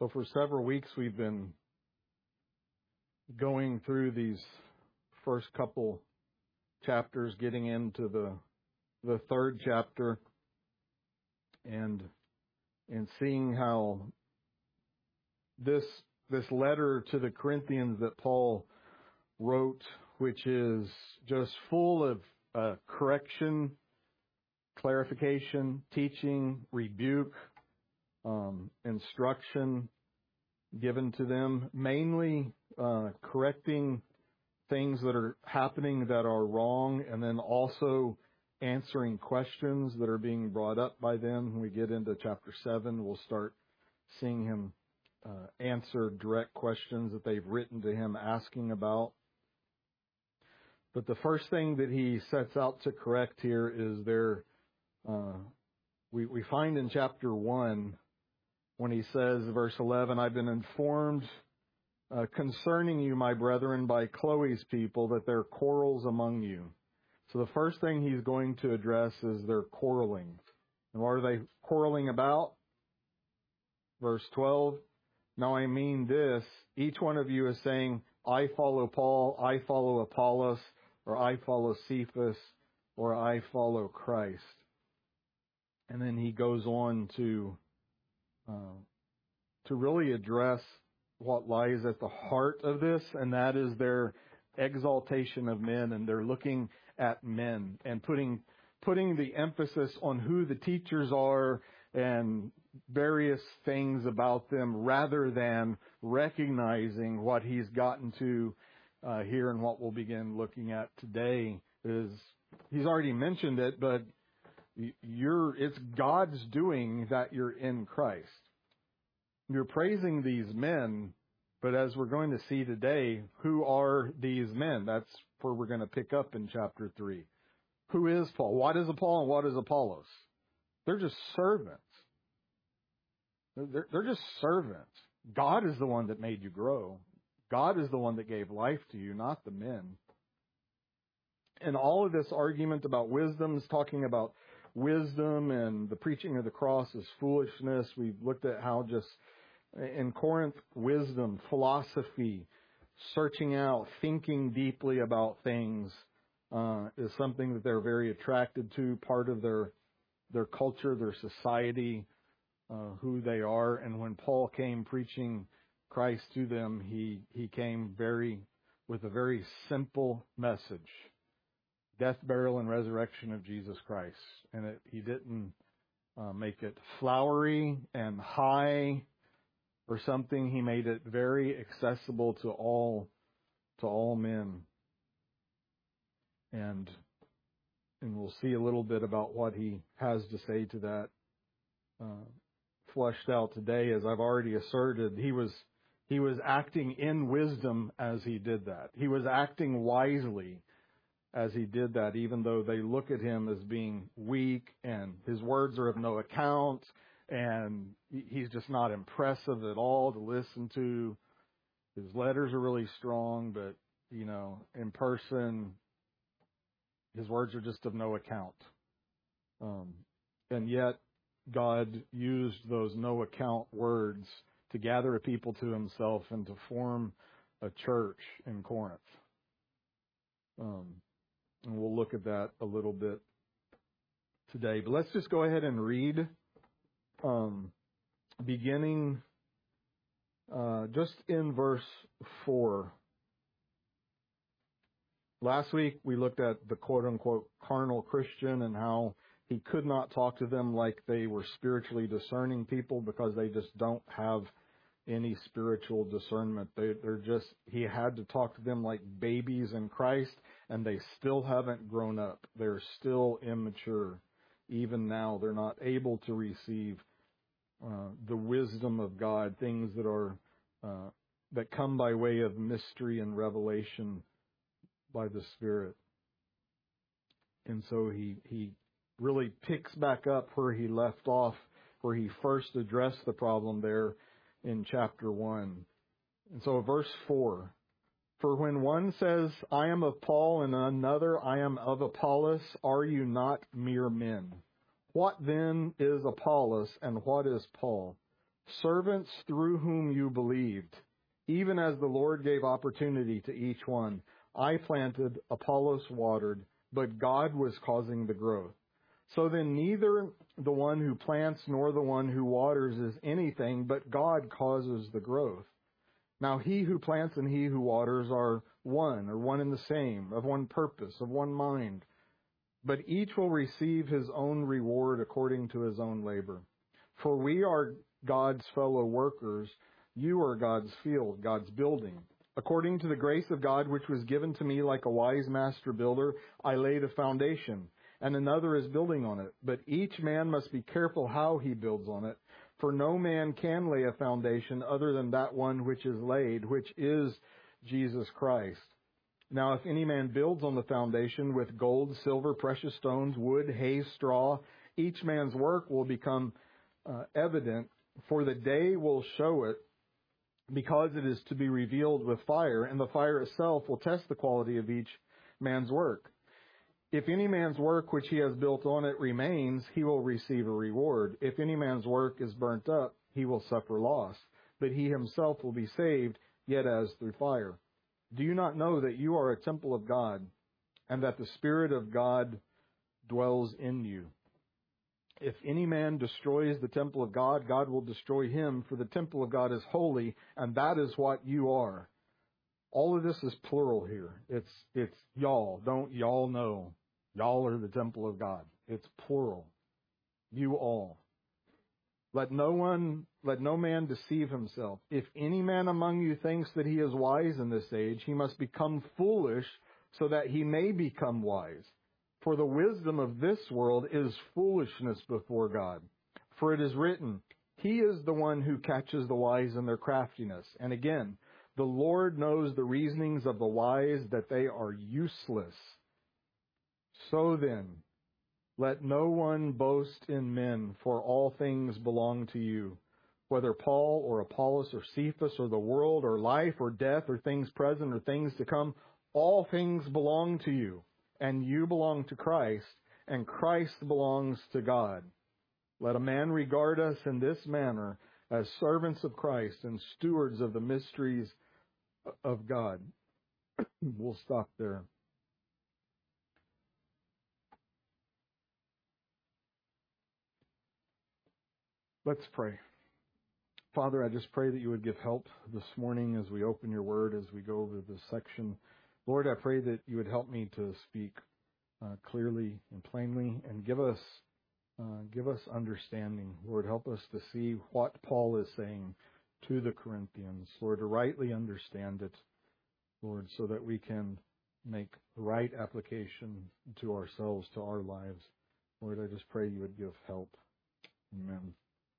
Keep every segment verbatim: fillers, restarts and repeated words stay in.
So for several weeks we've been going through these first couple chapters, getting into the the third chapter, and and seeing how this this letter to the Corinthians that Paul wrote, which is just full of uh, correction, clarification, teaching, rebuke, um, instruction given to them, mainly uh, correcting things that are happening that are wrong, and then also answering questions that are being brought up by them. When we get into chapter seven, we'll start seeing him uh, answer direct questions that they've written to him asking about. But the first thing that he sets out to correct here is there, uh, we, we find in chapter one, when he says, verse eleven, I've been informed uh, concerning you, my brethren, by Chloe's people, that there are quarrels among you. So the first thing he's going to address is their quarreling. And what are they quarreling about? Verse twelve, now I mean this, each one of you is saying, I follow Paul, I follow Apollos, or I follow Cephas, or I follow Christ. And then he goes on to uh, to really address what lies at the heart of this, and that is their exaltation of men, and they're looking at men and putting putting the emphasis on who the teachers are and various things about them, rather than recognizing what he's gotten to uh, here, and what we'll begin looking at today is, he's already mentioned it, but you're it's God's doing that you're in Christ. You're praising these men, but as we're going to see today, who are these men? That's where we're going to pick up in chapter three. Who is Paul? What is Paul and what is Apollos? They're just servants. They're, they're just servants. God is the one that made you grow. God is the one that gave life to you, not the men. And all of this argument about wisdom is talking about wisdom, and the preaching of the cross is foolishness. We've looked at how just in Corinth, wisdom, philosophy, searching out, thinking deeply about things uh, is something that they're very attracted to, part of their their culture, their society, uh, who they are. And when Paul came preaching Christ to them, he, he came very with a very simple message. Death, burial, and resurrection of Jesus Christ. And it, he didn't uh, make it flowery and high or something. He made it very accessible to all to all men. And and we'll see a little bit about what he has to say to that uh, fleshed out today. As I've already asserted, he was he was acting in wisdom as he did that. He was acting wisely as he did that, even though they look at him as being weak and his words are of no account and he's just not impressive at all to listen to. His letters are really strong, but, you know, in person, his words are just of no account. Um, and yet, God used those no account words to gather a people to himself and to form a church in Corinth. Um, And we'll look at that a little bit today. But let's just go ahead and read, um, beginning uh, just in verse four. Last week we looked at the quote-unquote carnal Christian and how he could not talk to them like they were spiritually discerning people because they just don't have any spiritual discernment. They, they're just, he had to talk to them like babies in Christ, and they still haven't grown up. They're still immature. Even now, they're not able to receive uh, the wisdom of God, things that are uh, that come by way of mystery and revelation by the Spirit. And so he he really picks back up where he left off, where he first addressed the problem there in chapter one. And so verse four, for when one says, I am of Paul, and another, I am of Apollos, are you not mere men? What then is Apollos, and what is Paul? servants through whom you believed, even as the Lord gave opportunity to each one. I planted, Apollos watered, but God was causing the growth. So then neither the one who plants nor the one who waters is anything, but God causes the growth. Now he who plants and he who waters are one, or one and the same, of one purpose, of one mind. But each will receive his own reward according to his own labor. For we are God's fellow workers. You are God's field, God's building. According to the grace of God which was given to me like a wise master builder, I laid a foundation, and another is building on it. But each man must be careful how he builds on it. For no man can lay a foundation other than that one which is laid, which is Jesus Christ. Now if any man builds on the foundation with gold, silver, precious stones, wood, hay, straw, each man's work will become uh, evident, for the day will show it, because it is to be revealed with fire, and the fire itself will test the quality of each man's work. If any man's work which he has built on it remains, he will receive a reward. If any man's work is burnt up, he will suffer loss, but he himself will be saved, yet as through fire. Do you not know that you are a temple of God, and that the Spirit of God dwells in you? If any man destroys the temple of God, God will destroy him, for the temple of God is holy, and that is what you are. All of this is plural here. It's it's y'all. Don't y'all know. Y'all are the temple of God. It's plural. You all. Let no one, let no man deceive himself. If any man among you thinks that he is wise in this age, he must become foolish so that he may become wise. For the wisdom of this world is foolishness before God. For it is written, He is the one who catches the wise in their craftiness. And again, the Lord knows the reasonings of the wise, that they are useless. So then, let no one boast in men, for all things belong to you. Whether Paul or Apollos or Cephas or the world or life or death or things present or things to come, all things belong to you. And you belong to Christ, and Christ belongs to God. Let a man regard us in this manner as servants of Christ and stewards of the mysteries of God. We'll stop there. Let's pray. Father, I just pray that you would give help this morning as we open your word, as we go over this section. Lord, I pray that you would help me to speak uh, clearly and plainly, and give us uh, give us understanding. Lord, help us to see what Paul is saying to the Corinthians. Lord, to rightly understand it, Lord, so that we can make right application to ourselves, to our lives. Lord, I just pray you would give help. Amen.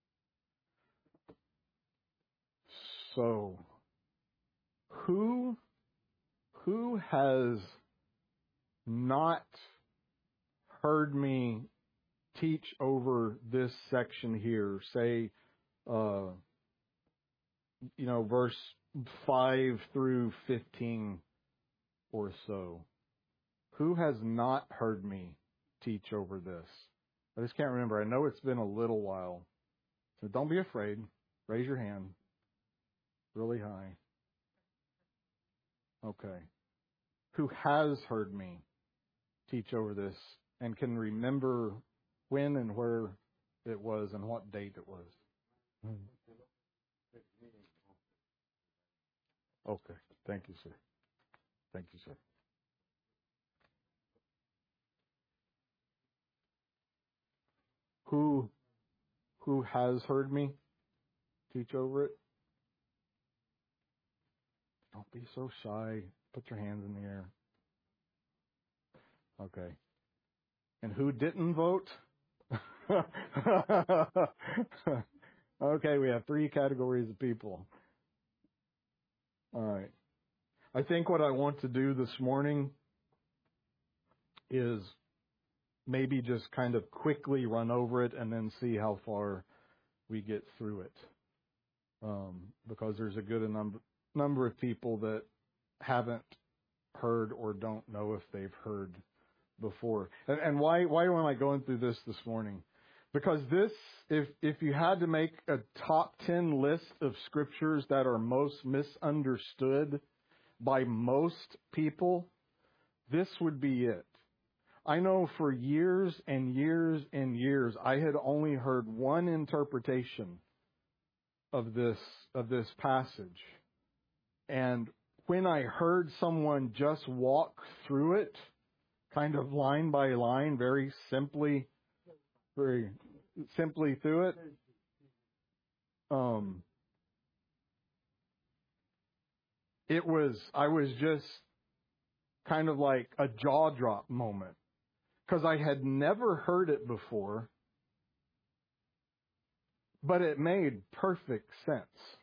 So, who who has not heard me teach over this section here? Say, uh, you know, verse five through fifteen or so. Who has not heard me teach over this? I just can't remember. I know it's been a little while. So don't be afraid. Raise your hand really high. Okay. Who has heard me teach over this and can remember when and where it was and what date it was? Okay. Thank you, sir. Thank you, sir. Who who has heard me teach over it? Don't be so shy. Put your hands in the air. Okay. And who didn't vote? Okay, we have three categories of people. All right. I think what I want to do this morning is maybe just kind of quickly run over it and then see how far we get through it. Um, because there's a good number number of people that haven't heard or don't know if they've heard before. And, and why why am I going through this this morning? Because this, if if you had to make a top ten list of scriptures that are most misunderstood by most people, this would be it. I know for years and years and years, I had only heard one interpretation of this of this passage. And when I heard someone just walk through it, kind of line by line, very simply, very simply through it, um, it was, I was just kind of like a jaw drop moment. Because I had never heard it before, but it made perfect sense.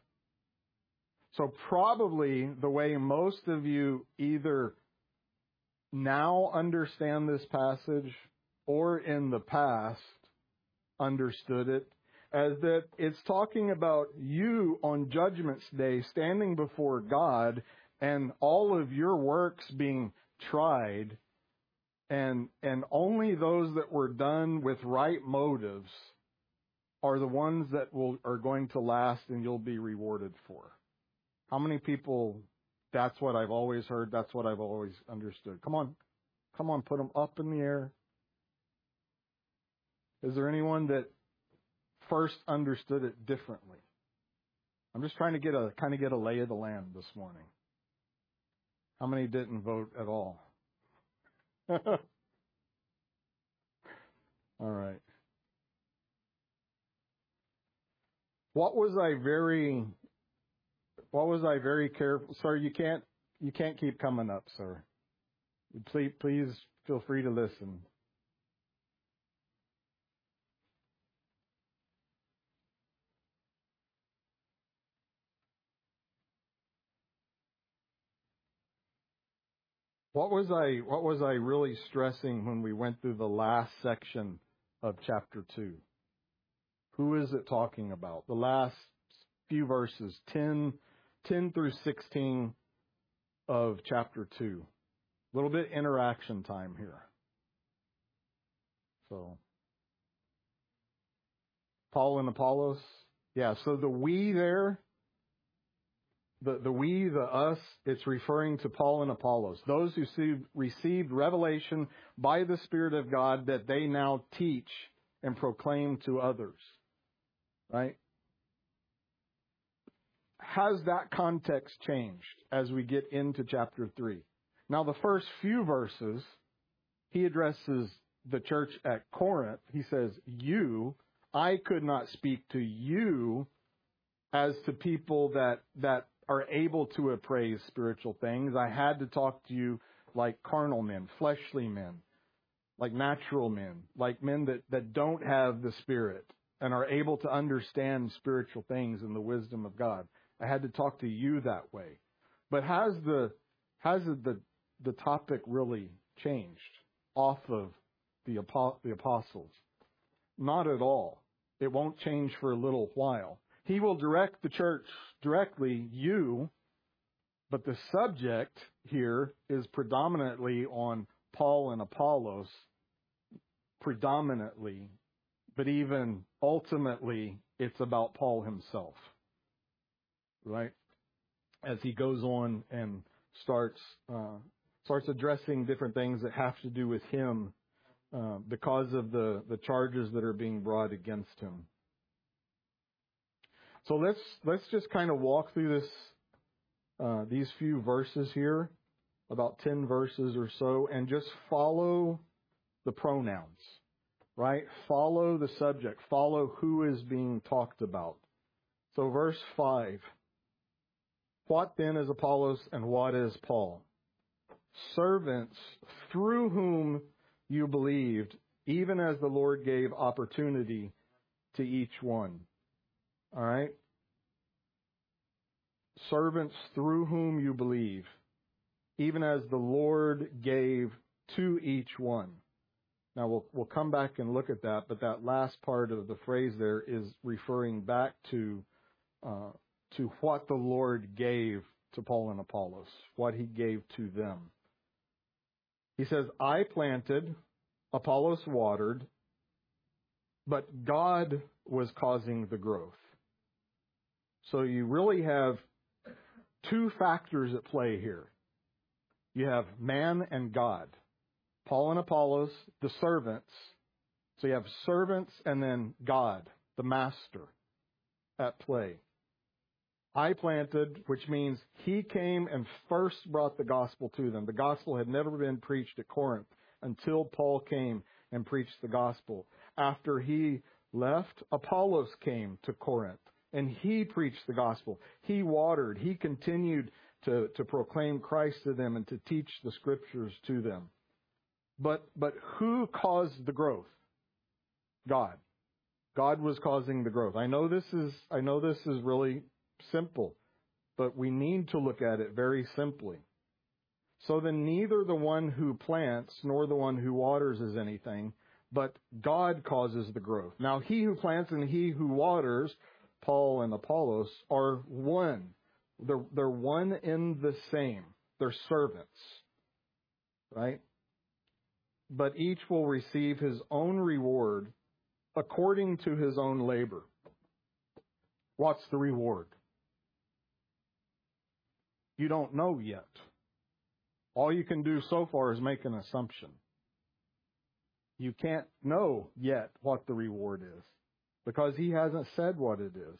So probably the way most of you either now understand this passage or in the past understood it, as that it's talking about you on Judgment Day standing before God and all of your works being tried. And and only those that were done with right motives are the ones that will are going to last and you'll be rewarded for. How many people, that's what I've always heard, that's what I've always understood. Come on, come on, put them up in the air. Is there anyone that first understood it differently? I'm just trying to get a kind of get a lay of the land this morning. How many didn't vote at all? All right. What was I very, what was I very careful? Sir, you can't, you can't keep coming up, sir. Please, please feel free to listen. What was I, what was I really stressing when we went through the last section of chapter two? Who is it talking about? The last few verses, ten, ten through sixteen of chapter two. A little bit interaction time here. So, Paul and Apollos. Yeah, so the we there, the, the we, the us, it's referring to Paul and Apollos. Those who see, received revelation by the Spirit of God that they now teach and proclaim to others. Right? Has that context changed as we get into chapter three? Now, the first few verses, he addresses the church at Corinth. He says, you, I could not speak to you as to people that, that are able to appraise spiritual things. I had to talk to you like carnal men, fleshly men, like natural men, like men that, that don't have the Spirit and are able to understand spiritual things and the wisdom of God. I had to talk to you that way. But has the has the the topic really changed off of the the apostles? Not at all. It won't change for a little while. He will direct the church directly, you, but the subject here is predominantly on Paul and Apollos, predominantly. But even ultimately, it's about Paul himself, right? As he goes on and starts uh, starts addressing different things that have to do with him uh, because of the, the charges that are being brought against him. So let's let's just kind of walk through this uh, these few verses here, about ten verses or so, and just follow the pronouns. Right? Follow the subject. Follow who is being talked about. So verse five. What then is Apollos and what is Paul? Servants through whom you believed, even as the Lord gave opportunity to each one. All right? Servants through whom you believe, even as the Lord gave to each one. Now, we'll we'll come back and look at that, but that last part of the phrase there is referring back to uh, to what the Lord gave to Paul and Apollos, what he gave to them. He says, I planted, Apollos watered, but God was causing the growth. So you really have two factors at play here. You have man and God. Paul and Apollos, the servants. So you have servants and then God, the master, at play. I planted, which means he came and first brought the gospel to them. The gospel had never been preached at Corinth until Paul came and preached the gospel. After he left, Apollos came to Corinth and he preached the gospel. He watered. He continued to, to proclaim Christ to them and to teach the scriptures to them. But, but who caused the growth? God. God was causing the growth. I know this is, I know this is really simple, but we need to look at it very simply. So then neither the one who plants nor the one who waters is anything, but God causes the growth. Now he who plants and he who waters, Paul and Apollos, are one. They're, they're one in the same. They're servants, right? But each will receive his own reward according to his own labor. What's the reward? You don't know yet. All you can do so far is make an assumption. You can't know yet what the reward is because he hasn't said what it is.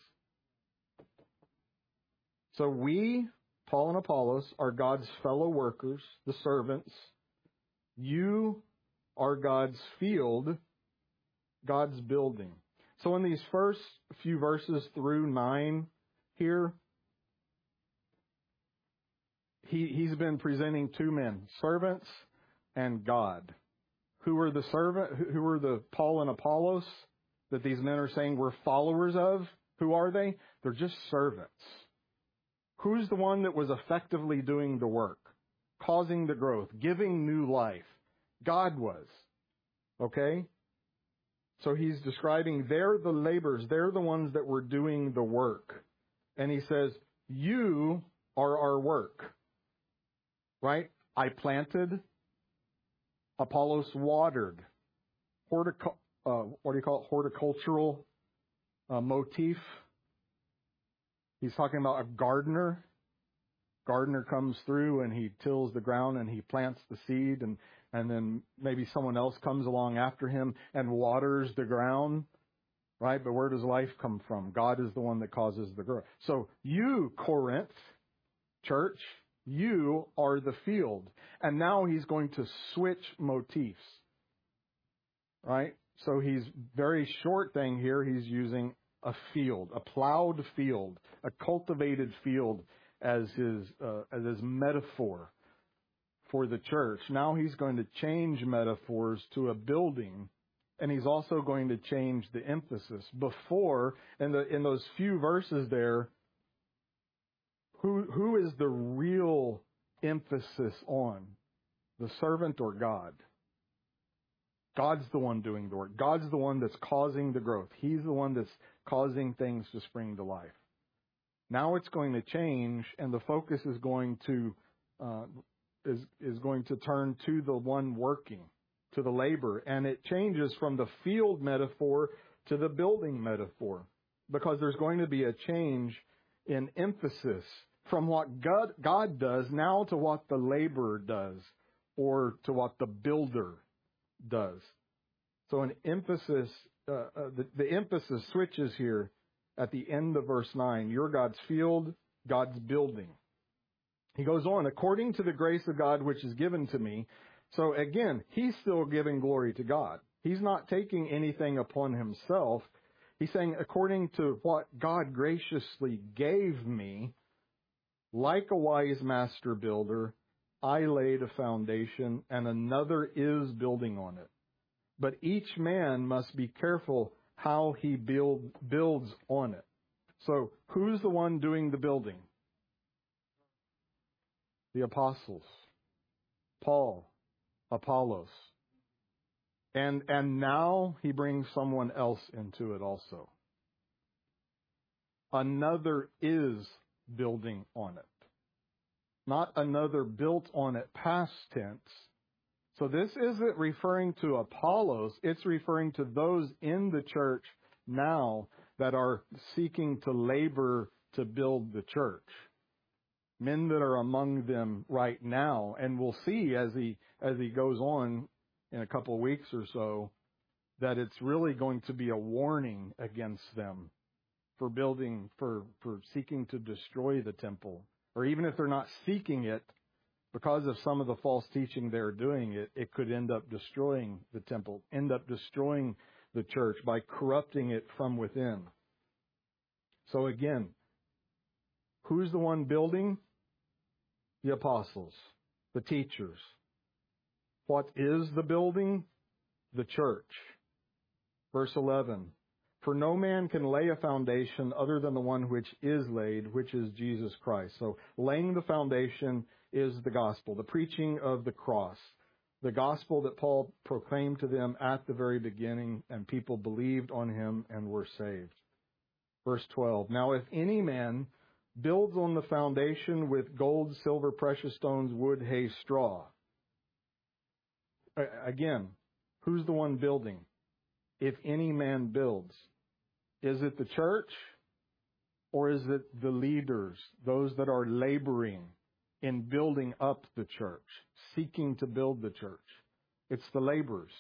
So we, Paul and Apollos, are God's fellow workers, the servants. You are God's field, God's building. So in these first few verses through nine here, he, he's been presenting two men, servants and God. Who are the servant? Who are the Paul and Apollos that these men are saying we're followers of? Who are they? They're just servants. Who's the one that was effectively doing the work, causing the growth, giving new life? God was. Okay? So he's describing they're the laborers. They're the ones that were doing the work. And he says, you are our work. Right? I planted. Apollos watered. Hortic- uh, what do you call it? Horticultural uh, motif. He's talking about a gardener. Gardener comes through and he tills the ground and he plants the seed, and, and then maybe someone else comes along after him and waters the ground. Right? But where does life come from? God is the one that causes the growth. So you, Corinth, church, you are the field. And now he's going to switch motifs. Right? So he's very short thing here. He's using a field, a plowed field, a cultivated field as his uh, as his metaphor for the church. Now he's going to change metaphors to a building, and he's also going to change the emphasis. Before, in the in those few verses there, who who is the real emphasis on? The servant or God? God's the one doing the work. God's the one that's causing the growth. He's the one that's causing things to spring to life. Now it's going to change, and the focus is going to uh, is is going to turn to the one working, to the labor, and it changes from the field metaphor to the building metaphor, because there's going to be a change in emphasis from what God God does now to what the laborer does, or to what the builder does. So an emphasis, uh, uh, the, the emphasis switches here at the end of verse nine. You're God's field, God's building. He goes on, according to the grace of God which is given to me. So again, he's still giving glory to God. He's not taking anything upon himself. He's saying, according to what God graciously gave me, like a wise master builder, I laid a foundation, and another is building on it. But each man must be careful how he build, builds on it. So, who's the one doing the building? The apostles. Paul, Apollos. And, and now he brings someone else into it also. Another is building on it. Not another built on it past tense. So this isn't referring to Apollos. It's referring to those in the church now that are seeking to labor to build the church. Men that are among them right now. And we'll see as he as he goes on in a couple of weeks or so that it's really going to be a warning against them for building, for, for seeking to destroy the temple. Or even if they're not seeking it, because of some of the false teaching they're doing, it, it could end up destroying the temple, end up destroying the church by corrupting it from within. So again, who's the one building? The apostles, the teachers. What is the building? The church. Verse eleven. For no man can lay a foundation other than the one which is laid, which is Jesus Christ. So laying the foundation is the gospel, the preaching of the cross, the gospel that Paul proclaimed to them at the very beginning, and people believed on him and were saved. Verse twelve. Now if any man builds on the foundation with gold, silver, precious stones, wood, hay, straw. Again, who's the one building? If any man builds. Is it the church or is it the leaders, those that are laboring in building up the church, seeking to build the church? It's the laborers.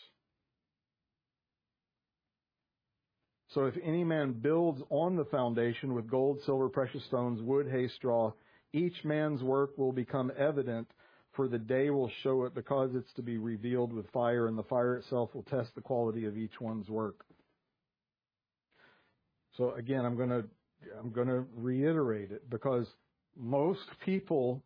So if any man builds on the foundation with gold, silver, precious stones, wood, hay, straw, each man's work will become evident, for the day will show it, because it's to be revealed with fire, and the fire itself will test the quality of each one's work. So again, I'm going to I'm going to reiterate it, because most people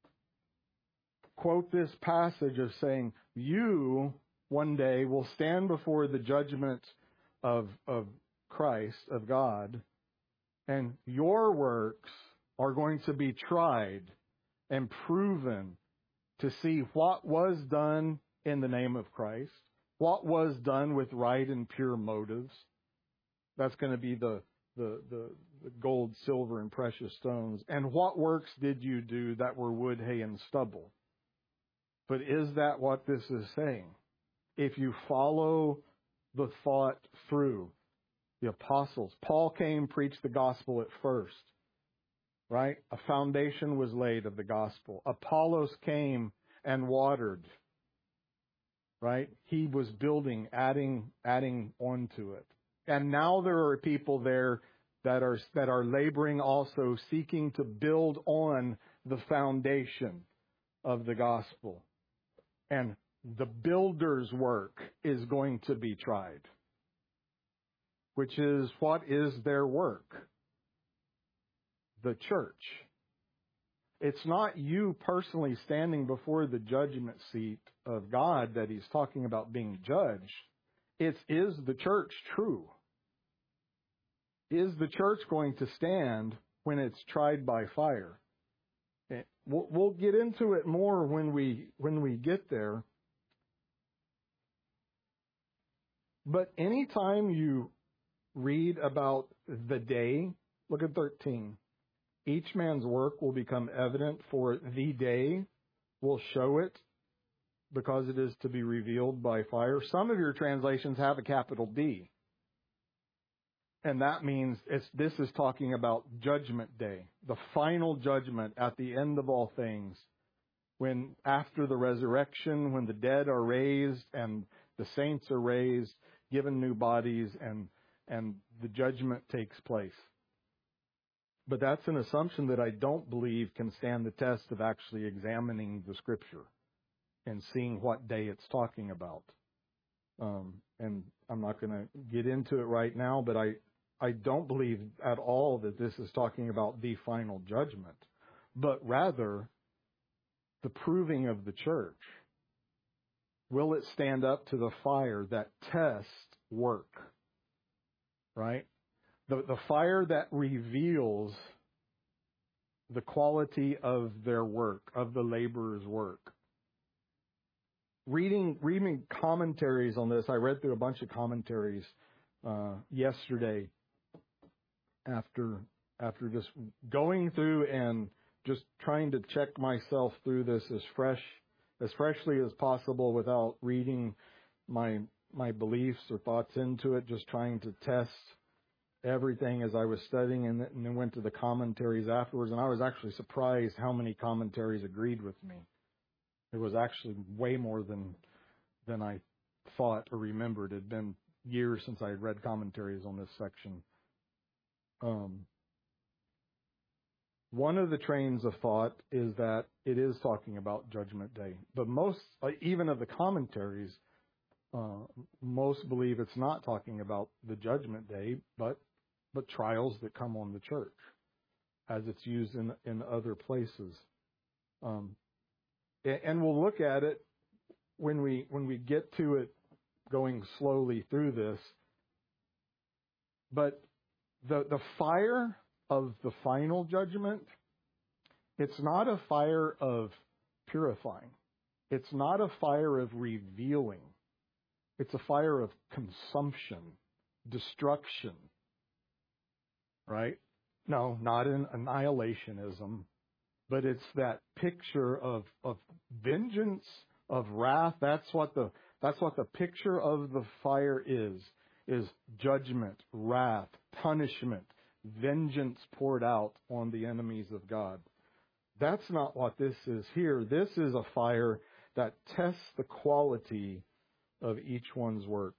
quote this passage of saying, you one day will stand before the judgment of of Christ, of God, and your works are going to be tried and proven to see what was done in the name of Christ, what was done with right and pure motives. That's going to be the, the, the, the gold, silver, and precious stones. And what works did you do that were wood, hay, and stubble? But is that what this is saying? If you follow the thought through, the apostles, Paul came, preached the gospel at first, right? A foundation was laid of the gospel. Apollos came and watered, right? He was building, adding, adding onto it. And now there are people there that are, that are laboring also, seeking to build on the foundation of the gospel. And the builder's work is going to be tried, which is, what is their work? The church. It's not you personally standing before the judgment seat of God that he's talking about being judged. It's, is the church true? Is the church going to stand when it's tried by fire? We'll, we'll get into it more when we when we get there. But anytime you read about the day, look at thirteen. Each man's work will become evident, for the day will show it, because it is to be revealed by fire. Some of your translations have a capital D. And that means it's, this is talking about judgment day, the final judgment at the end of all things, when after the resurrection, when the dead are raised and the saints are raised, given new bodies, and and the judgment takes place. But that's an assumption that I don't believe can stand the test of actually examining the Scripture and seeing what day it's talking about. Um, and I'm not going to get into it right now, but I, I don't believe at all that this is talking about the final judgment, but rather the proving of the church. Will it stand up to the fire that tests work? Right? The, the fire that reveals the quality of their work, of the laborer's work. Reading, reading commentaries on this, I read through a bunch of commentaries uh, yesterday after after just going through and just trying to check myself through this as fresh as freshly as possible without reading my my beliefs or thoughts into it, just trying to test everything as I was studying, and, and then went to the commentaries afterwards. And I was actually surprised how many commentaries agreed with me. It was actually way more than than I thought or remembered. It had been years since I had read commentaries on this section. Um, one of the trains of thought is that it is talking about Judgment Day. But most, even of the commentaries, uh, most believe it's not talking about the Judgment Day, but but trials that come on the church, as it's used in in other places. Um, and we'll look at it when we when we get to it, going slowly through this. But the the fire of the final judgment, it's not a fire of purifying. It's not a fire of revealing. It's a fire of consumption, destruction. Right? No, not in annihilationism, but it's that picture of of vengeance, of wrath. That's what the that's what the picture of the fire is. Is judgment, wrath, punishment, vengeance poured out on the enemies of God. That's not what this is here. This is a fire that tests the quality of each one's work.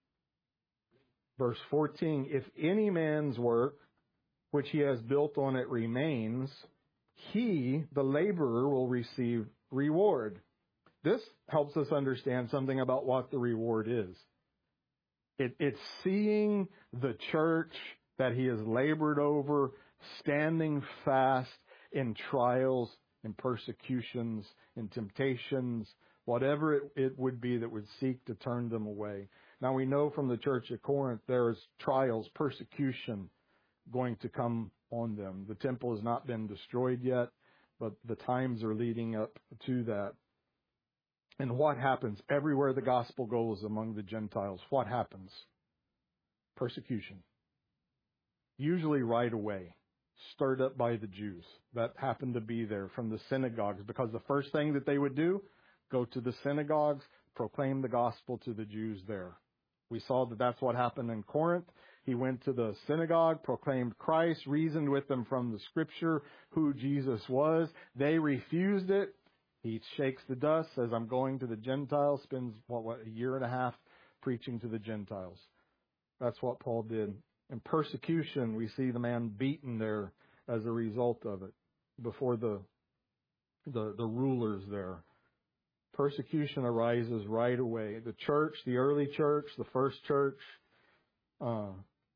Verse fourteen, if any man's work which he has built on it remains, he, the laborer, will receive reward. This helps us understand something about what the reward is. It, it's seeing the church that he has labored over standing fast in trials, in persecutions, in temptations, whatever it, it would be that would seek to turn them away. Now we know from the church at Corinth there's trials, persecution going to come on them. The temple has not been destroyed yet, but the times are leading up to that. And what happens? Everywhere the gospel goes among the Gentiles, what happens? Persecution. Usually right away, stirred up by the Jews that happened to be there from the synagogues, because the first thing that they would do, go to the synagogues, proclaim the gospel to the Jews there. We saw that that's what happened in Corinth. He went to the synagogue, proclaimed Christ, reasoned with them from the scripture who Jesus was. They refused it. He shakes the dust, says, I'm going to the Gentiles, spends, what, what, a year and a half preaching to the Gentiles. That's what Paul did. In persecution, we see the man beaten there as a result of it before the, the, the rulers there. Persecution arises right away. The church, the early church, the first church, uh,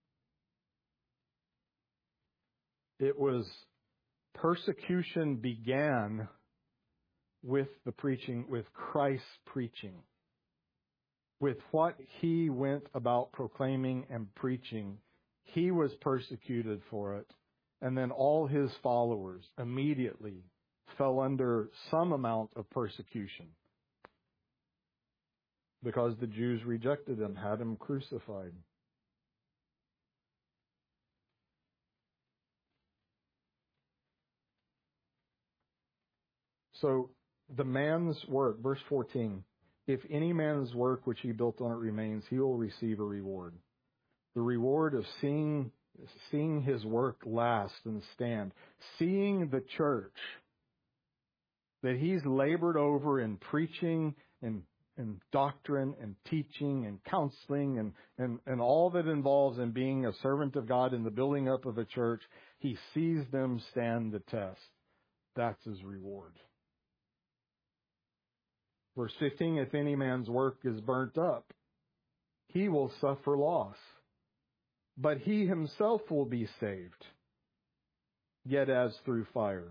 it was, persecution began with the preaching, with Christ's preaching, with what he went about proclaiming and preaching. He was persecuted for it, and then all his followers immediately fell under some amount of persecution because the Jews rejected him, had him crucified. So the man's work, verse fourteen, if any man's work which he built on it remains, he will receive a reward. The reward of seeing, seeing his work last and stand, seeing the church that he's labored over in preaching and, and doctrine and teaching and counseling and, and, and all that involves in being a servant of God in the building up of a church. He sees them stand the test. That's his reward. Verse fifteen, if any man's work is burnt up, he will suffer loss, but he himself will be saved, yet as through fire.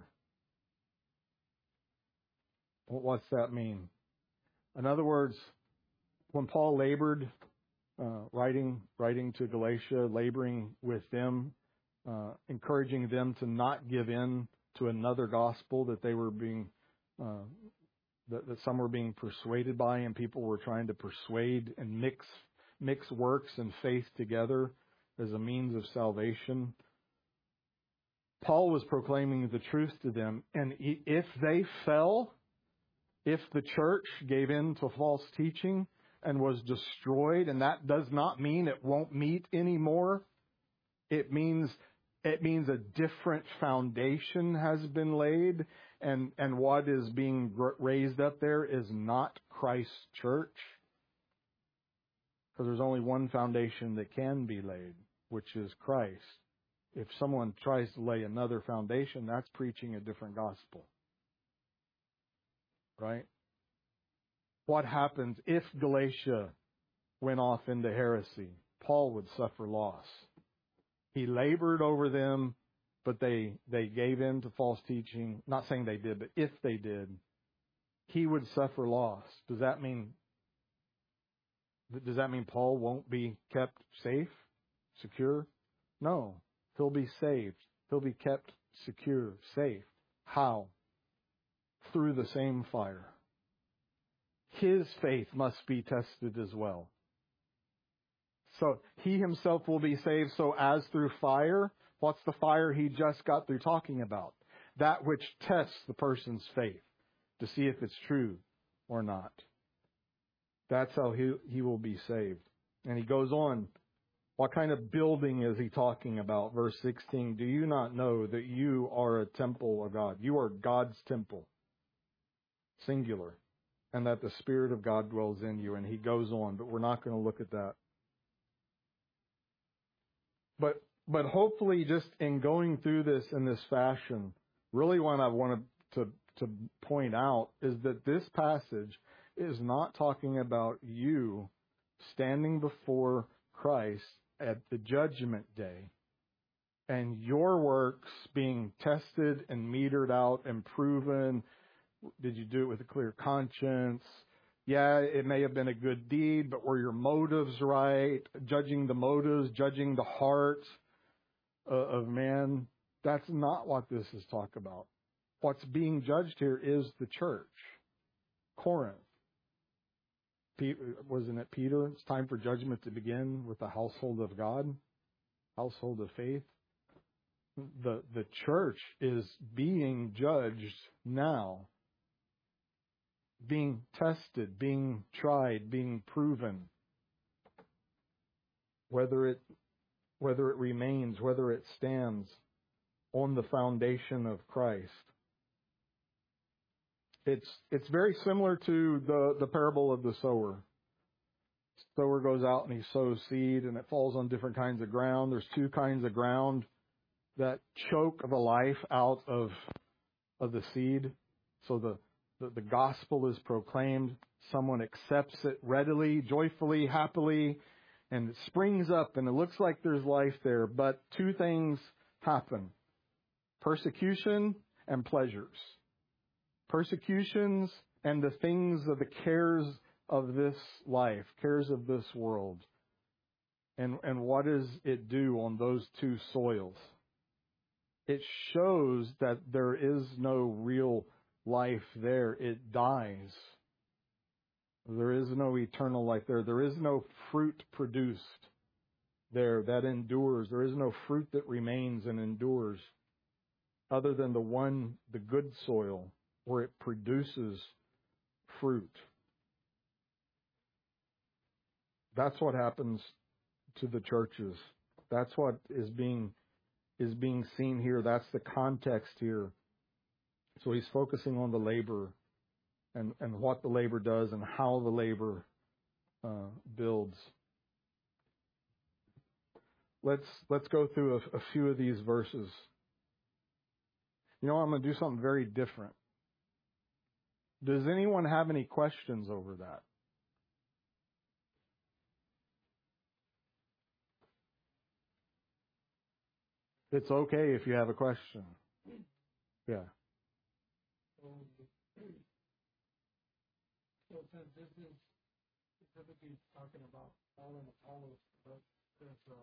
What's that mean? In other words, when Paul labored, uh, writing writing to Galatia, laboring with them, uh, encouraging them to not give in to another gospel that they were being uh, That, that some were being persuaded by, and people were trying to persuade and mix mix works and faith together as a means of salvation. Paul was proclaiming the truth to them, and if they fell, If the church gave in to false teaching and was destroyed, and that does not mean it won't meet anymore. It means it means a different foundation has been laid, and, and what is being raised up there is not Christ's church. Because there's only one foundation that can be laid, which is Christ. If someone tries to lay another foundation, that's preaching a different gospel. Right? What happens if Galatia went off into heresy? Paul would suffer loss. He labored over them, but they, they gave in to false teaching. Not saying they did, but if they did, he would suffer loss. Does that mean, does that mean Paul won't be kept safe, secure? No. He'll be saved. He'll be kept secure, safe. How? Through the same fire. His faith must be tested as well. So he himself will be saved. So as through fire, what's the fire he just got through talking about? That which tests the person's faith to see if it's true or not. That's how he, he will be saved. And he goes on. What kind of building is he talking about? Verse sixteen, do you not know that you are a temple of God? You are God's temple. Singular. And that the Spirit of God dwells in you. And he goes on, but we're not going to look at that. But but hopefully just in going through this in this fashion, really what I wanted to, to point out is that this passage is not talking about you standing before Christ at the judgment day and your works being tested and metered out and proven. Did you do it with a clear conscience? Yeah, it may have been a good deed, but were your motives right? Judging the motives, judging the heart uh, of man. That's not what this is talk about. What's being judged here is the church. Corinth. Peter, wasn't it Peter? It's time for judgment to begin with the household of God, household of faith. The, the church is being judged now. Being tested, being tried, being proven. Whether it whether it remains, whether it stands on the foundation of Christ. It's it's very similar to the, the parable of the sower. The sower goes out and he sows seed and it falls on different kinds of ground. There's two kinds of ground that choke the life out of of the seed. So the The, the gospel is proclaimed. Someone accepts it readily, joyfully, happily, and it springs up and it looks like there's life there. But two things happen. Persecution and pleasures. Persecutions and the things of the cares of this life, cares of this world. And, and what does it do on those two soils? It shows that there is no real life there. It dies. There is no eternal life there. There is no fruit produced there that endures. There is no fruit that remains and endures other than the one, the good soil, where it produces fruit. That's what happens to the churches. That's what is being is being seen here. That's the context here. So he's focusing on the labor and, and what the labor does and how the labor uh, builds. Let's let's go through a, a few of these verses. You know, I'm going to do something very different. Does anyone have any questions over that? It's okay if you have a question. Yeah. So, so since this is specifically talking about Paul and Apollos, but is, uh,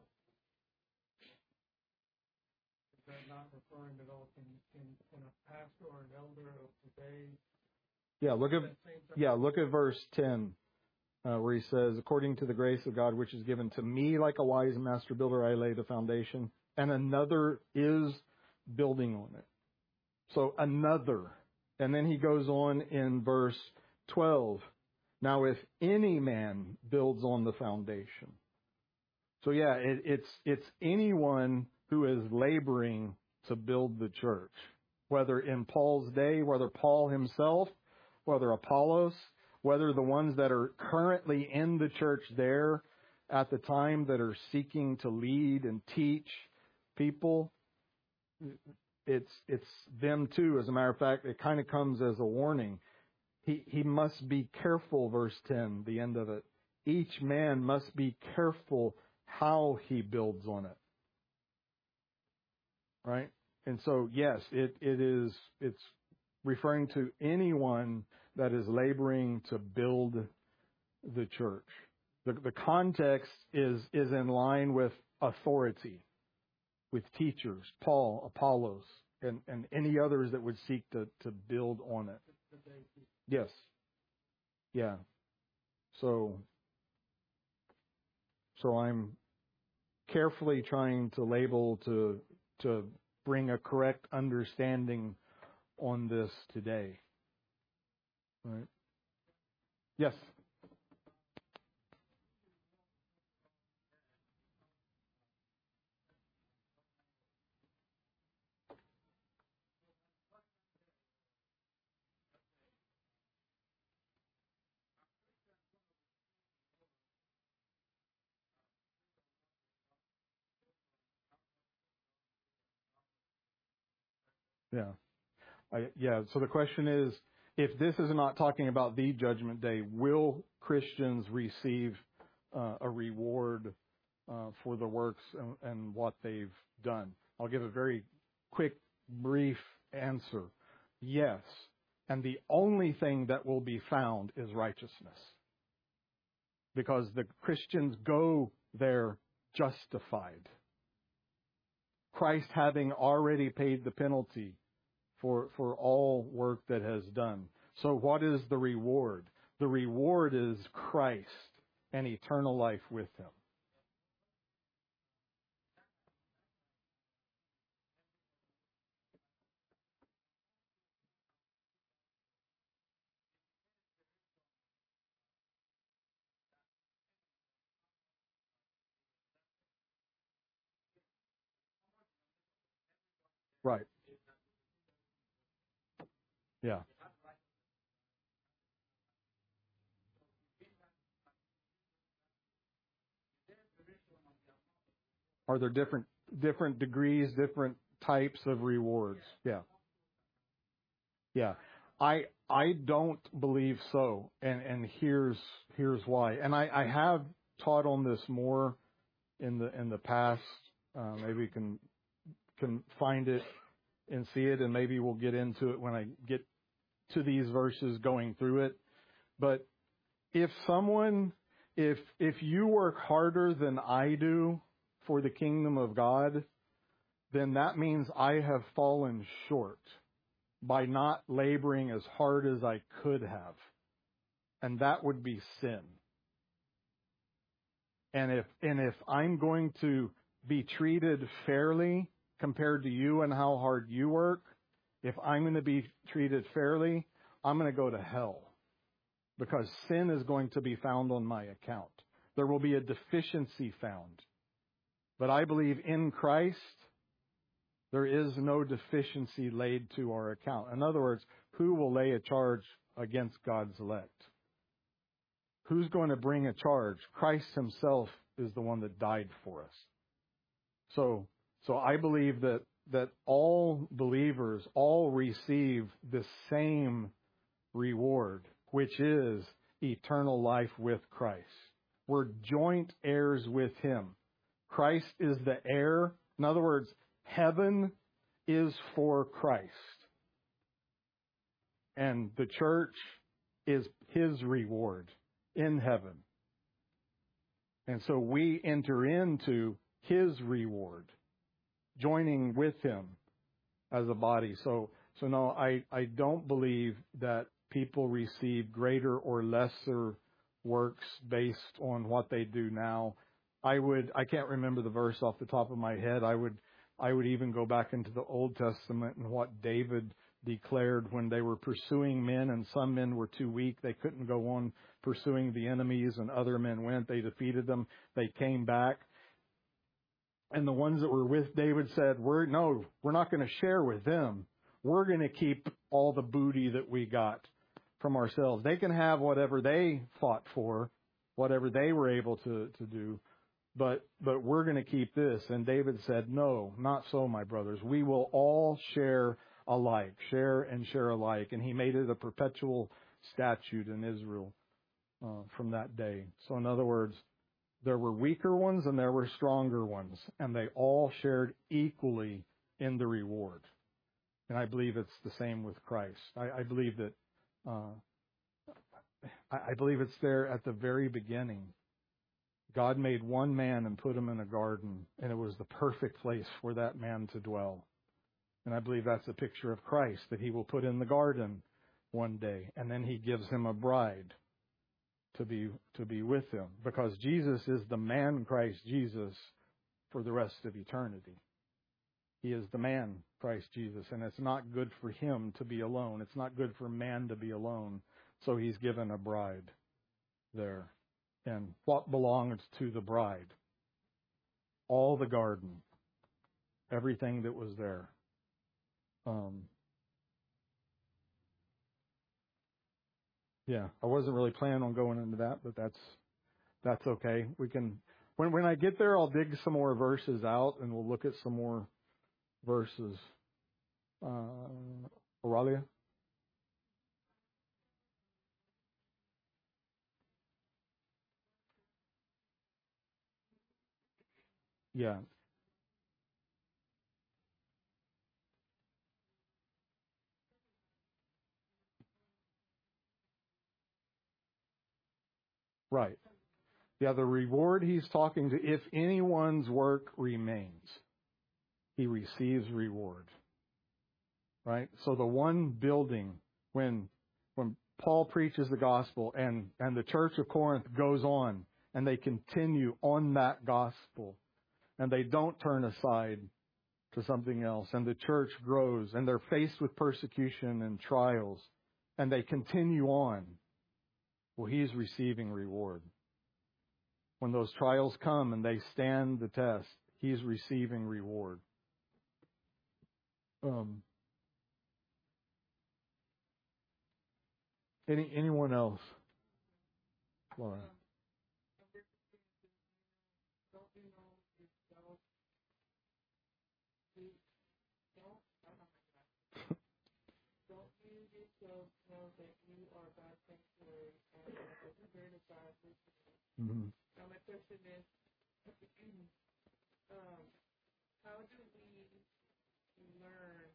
is that not referring at all in, in, in a pastor or an elder of today? Yeah, look at yeah, look at verse ten, uh, where he says, "According to the grace of God which is given to me, like a wise master builder, I lay the foundation, and another is building on it." So another. And then he goes on in verse twelve. Now, if any man builds on the foundation. So yeah, it, it's it's anyone who is laboring to build the church, whether in Paul's day, whether Paul himself, whether Apollos, whether the ones that are currently in the church there at the time that are seeking to lead and teach people. It's it's them too. As a matter of fact, it kind of comes as a warning. He he must be careful, verse ten, the end of it. Each man must be careful how he builds on it. Right? And so, yes, it, it is, it's referring to anyone that is laboring to build the church. The, the context is, is in line with authority, with teachers, Paul, Apollos, and, and any others that would seek to, to build on it. Yes. Yeah. So, so I'm carefully trying to label to to bring a correct understanding on this today. Right? Yes. Yeah. I, yeah. So the question is, if this is not talking about the judgment day, will Christians receive uh, a reward uh, for the works and, and what they've done? I'll give a very quick, brief answer. Yes. And the only thing that will be found is righteousness. Because the Christians go there justified. Christ having already paid the penalty for, for all work that has done. So what is the reward? The reward is Christ and eternal life with Him. Right. Yeah. Are there different different degrees, different types of rewards? Yeah. Yeah. I I don't believe so. And and here's here's why. And I, I have taught on this more in the in the past. Uh, maybe you can can find it and see it, and maybe we'll get into it when I get to these verses going through it. But if someone if if you work harder than I do for the kingdom of God, then that means I have fallen short by not laboring as hard as I could have. And that would be sin. And if and if I'm going to be treated fairly compared to you and how hard you work, if I'm going to be treated fairly, I'm going to go to hell. Because sin is going to be found on my account. There will be a deficiency found. But I believe in Christ, there is no deficiency laid to our account. In other words, who will lay a charge against God's elect? Who's going to bring a charge? Christ Himself is the one that died for us. So, so I believe that, that all believers all receive the same reward, which is eternal life with Christ. We're joint heirs with Him. Christ is the heir. In other words, heaven is for Christ. And the church is His reward in heaven. And so we enter into His reward, joining with Him as a body. So, so no, I, I don't believe that people receive greater or lesser works based on what they do now. I would, I can't remember the verse off the top of my head. I would, I would even go back into the Old Testament and what David declared when they were pursuing men, and some men were too weak. They couldn't go on pursuing the enemies, and other men went. They defeated them. They came back. And the ones that were with David said, we're, no, we're not going to share with them. We're going to keep all the booty that we got from ourselves. They can have whatever they fought for, whatever they were able to, to do, but, but we're going to keep this. And David said, no, not so, my brothers. We will all share alike, share and share alike. And he made it a perpetual statute in Israel uh, from that day. So in other words, there were weaker ones and there were stronger ones, and they all shared equally in the reward. And I believe it's the same with Christ. I, I believe that, uh, I, I believe it's there at the very beginning. God made one man and put him in a garden, and it was the perfect place for that man to dwell. And I believe that's a picture of Christ, that he will put in the garden one day, and then he gives him a bride to be to be with him, because Jesus is the man Christ Jesus for the rest of eternity. He is the man Christ Jesus, and it's not good for him to be alone. It's not good for man to be alone. So he's given a bride there. And what belongs to the bride? All the garden, everything that was there. Um, Yeah, I wasn't really planning on going into that, but that's that's okay. We can when when I get there, I'll dig some more verses out, and we'll look at some more verses. Uh, Auralia? Yeah. Right. Yeah, the reward he's talking to, if anyone's work remains, he receives reward. Right? So the one building, when when Paul preaches the gospel and, and the church of Corinth goes on and they continue on that gospel and they don't turn aside to something else, and the church grows and they're faced with persecution and trials and they continue on, well, he's receiving reward. When those trials come and they stand the test, he's receiving reward. Um, any anyone else? Laura. Mm-hmm. Now my question is, um, how do we learn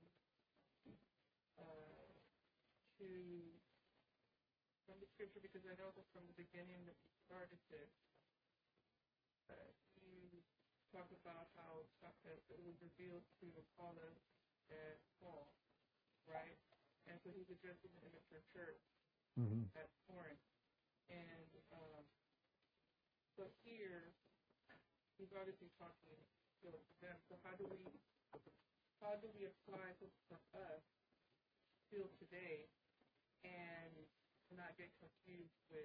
uh, to from the scripture? Because I know that from the beginning that we started this, uh, you talk about how it was revealed to Apollos and Paul, right? And so he's addressing the immature church mm-hmm. at Corinth, and um, so here, he's obviously talking to them. So how do we, how do we apply this for us still today, and not get confused with,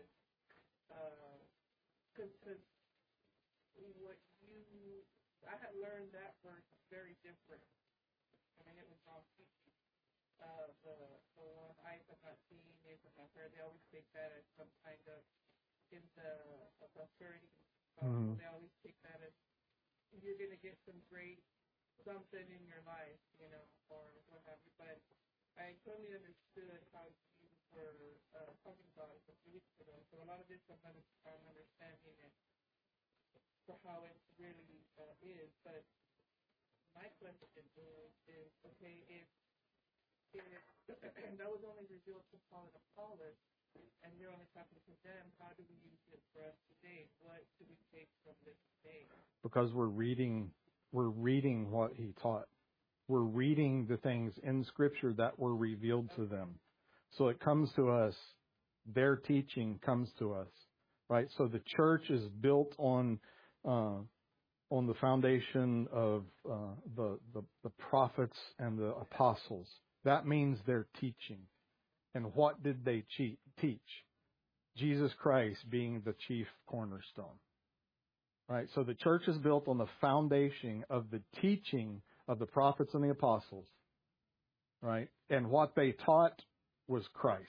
because uh, what you, I had learned that verse very different. I mean, it was all teaching. Uh, the the one eyes have not seen, ears have not heard. They always take that as some kind of in the uh, prosperity. Um, mm-hmm. They always take that as you're going to get some great something in your life, you know, or what have you. But I totally understood how you were uh, talking about it a few weeks ago. So a lot of this I'm, under, I'm understanding it for how it really uh, is. But my question is, is okay, if, if that was only revealed to Paul and Apollos, and you're only talking to them, how do we use it for us today? What do we take from this today? Because we're reading, we're reading what he taught. We're reading the things in Scripture that were revealed to them. So it comes to us, their teaching comes to us, right? So the church is built on uh, on the foundation of uh, the, the the prophets and the apostles. That means they're teaching. And what did they che- teach? Jesus Christ being the chief cornerstone. Right? So the church is built on the foundation of the teaching of the prophets and the apostles. Right? And what they taught was Christ.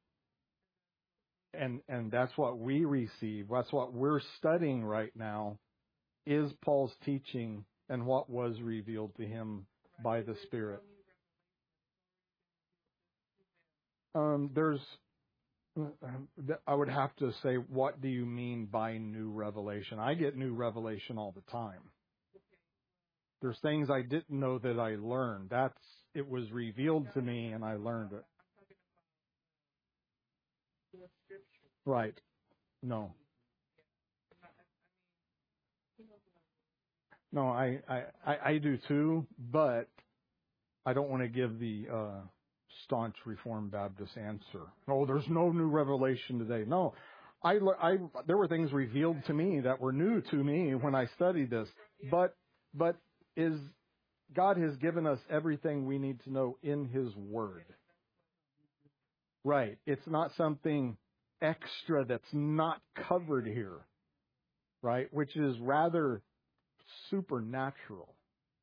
And and that's what we receive. That's what we're studying right now, is Paul's teaching and what was revealed to him by the Spirit. Um, there's, I would have to say, what do you mean by new revelation? I get new revelation all the time. There's things I didn't know that I learned. That's, it was revealed to me and I learned it. Right. No. No, I, I, I, I do too, but I don't want to give the uh, staunch Reformed Baptist answer. Oh, there's no new revelation today. No, I, I, there were things revealed to me that were new to me when I studied this. But, but is God has given us everything we need to know in His Word. Right. It's not something extra that's not covered here. Right. Which is rather supernatural.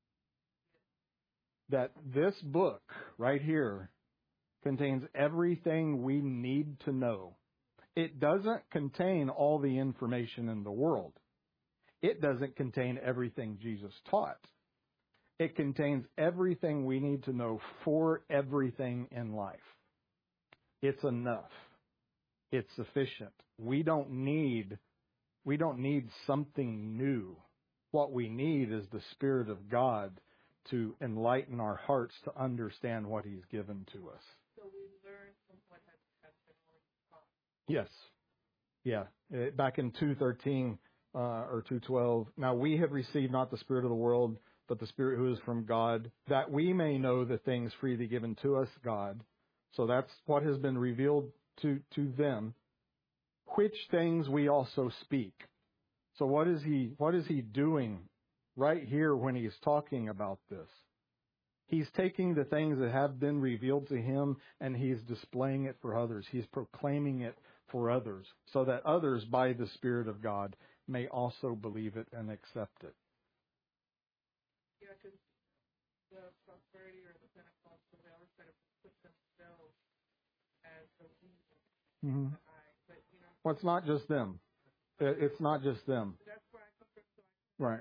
That this book right here contains everything we need to know. It doesn't contain all the information in the world. It doesn't contain everything Jesus taught. It contains everything we need to know for everything in life. It's enough. It's sufficient. We don't need, we don't need something new. What we need is the Spirit of God to enlighten our hearts to understand what He's given to us. So we learn from what has, has been already taught. Yes. Yeah. Uh, Back in two thirteen uh, or two twelve, now we have received not the Spirit of the world, but the Spirit who is from God, that we may know the things freely given to us, God. So that's what has been revealed to, to them, which things we also speak. So what is he, what is he doing right here when he's talking about this? He's taking the things that have been revealed to him and he's displaying it for others. He's proclaiming it for others so that others, by the Spirit of God, may also believe it and accept it. Yeah, because the prosperity or the Pentecostal, they always try to put themselves as the leader. Mm-hmm. But, you know, well, it's not just them. It's not just them. That's where I come from. So I right.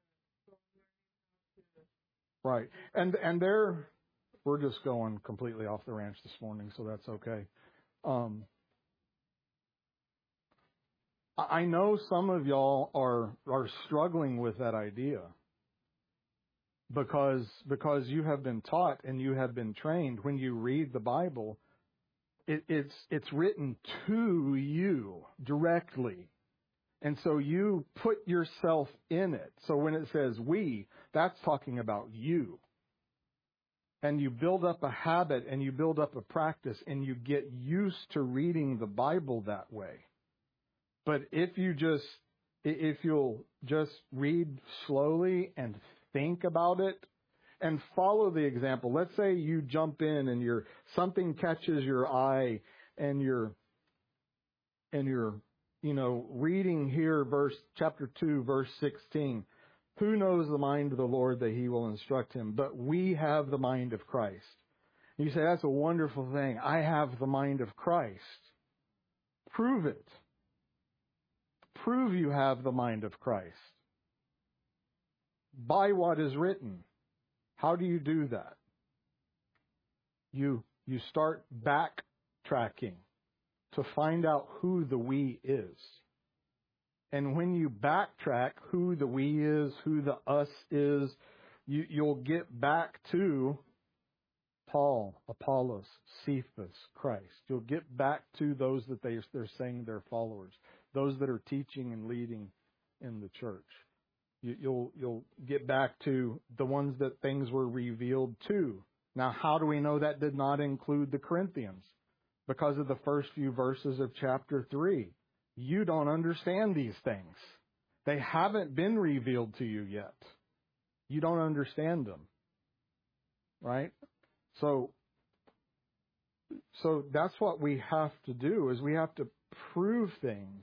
Right. And and they're, we're just going completely off the ranch this morning, so that's okay. Um, I know some of y'all are are struggling with that idea because because you have been taught and you have been trained when you read the Bible, it, it's it's written to you directly. And so you put yourself in it. So when it says we, that's talking about you. And you build up a habit and you build up a practice and you get used to reading the Bible that way. But if you just, if you'll just read slowly and think about it and follow the example. Let's say you jump in and you're, something catches your eye and you're, and you're, you know, reading here, verse, chapter two, verse sixteen. Who knows the mind of the Lord that He will instruct him? But we have the mind of Christ. You say, that's a wonderful thing. I have the mind of Christ. Prove it. Prove you have the mind of Christ. By what is written. How do you do that? You, you start backtracking to find out who the we is. And when you backtrack who the we is, who the us is, you, you'll get back to Paul, Apollos, Cephas, Christ. You'll get back to those that they, they're saying they're followers, those that are teaching and leading in the church. You, you'll, you'll get back to the ones that things were revealed to. Now, how do we know that did not include the Corinthians? Because of the first few verses of chapter three. You don't understand these things. They haven't been revealed to you yet. You don't understand them. Right? So so that's what we have to do, is we have to prove things.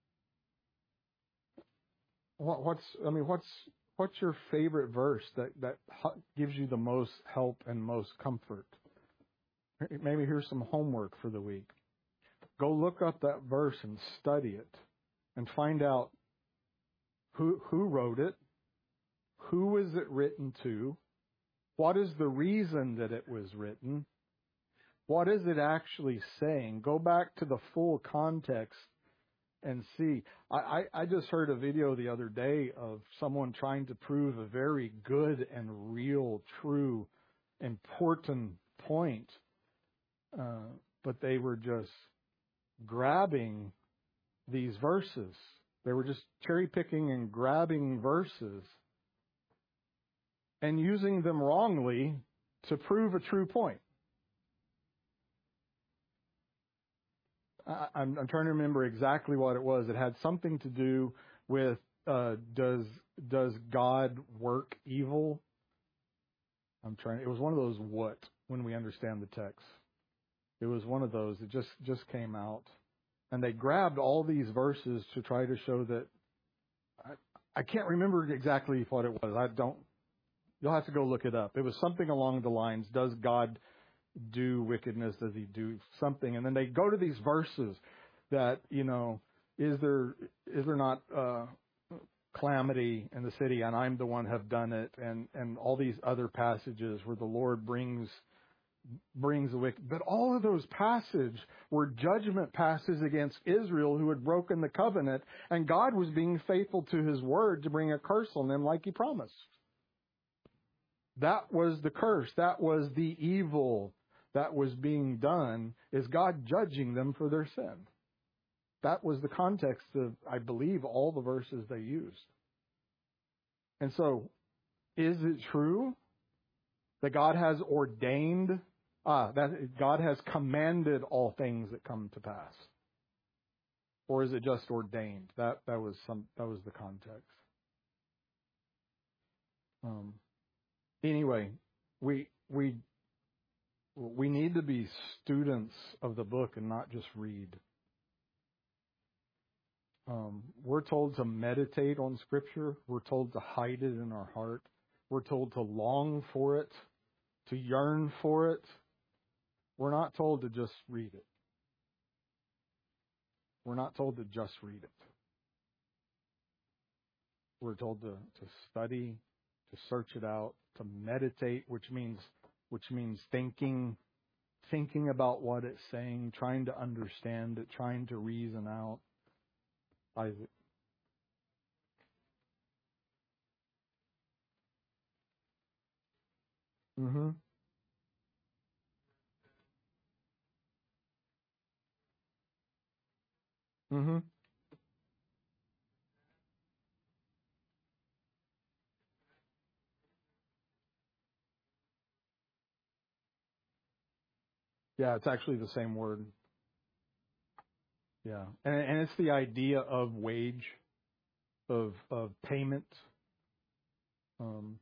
What, what's, I mean, what's, what's your favorite verse that, that gives you the most help and most comfort? Maybe here's some homework for the week. Go look up that verse and study it and find out who, who wrote it, who was it written to, what is the reason that it was written, what is it actually saying. Go back to the full context and see. I, I, I just heard a video the other day of someone trying to prove a very good and real, true, important point. Uh, but they were just grabbing these verses. They were just cherry picking and grabbing verses and using them wrongly to prove a true point. I, I'm, I'm trying to remember exactly what it was. It had something to do with uh, does does God work evil? I'm trying. It was one of those what when we understand the text. It was one of those that just, just came out. And they grabbed all these verses to try to show that. I, I can't remember exactly what it was. I don't. You'll have to go look it up. It was something along the lines, does God do wickedness? Does he do something? And then they go to these verses that, you know, is there is there not uh, calamity in the city and I'm the one have done it? And, and all these other passages where the Lord brings brings the wicked. But all of those passages were judgment passages against Israel who had broken the covenant, and God was being faithful to his word to bring a curse on them like he promised. That was the curse. That was the evil that was being done, is God judging them for their sin. That was the context of, I believe, all the verses they used. And so, is it true that God has ordained, ah, that God has commanded all things that come to pass? Or is it just ordained? That that was some that was the context. Um, anyway, we we we need to be students of the book and not just read. Um, we're told to meditate on Scripture. We're told to hide it in our heart. We're told to long for it, to yearn for it. We're not told to just read it. We're not told to just read it. We're told to, to study, to search it out, to meditate, which means which means thinking, thinking about what it's saying, trying to understand it, trying to reason out. Isaac. Mm-hmm. Mm-hmm. Yeah, it's actually the same word. Yeah, and and it's the idea of wage, of of payment. Um,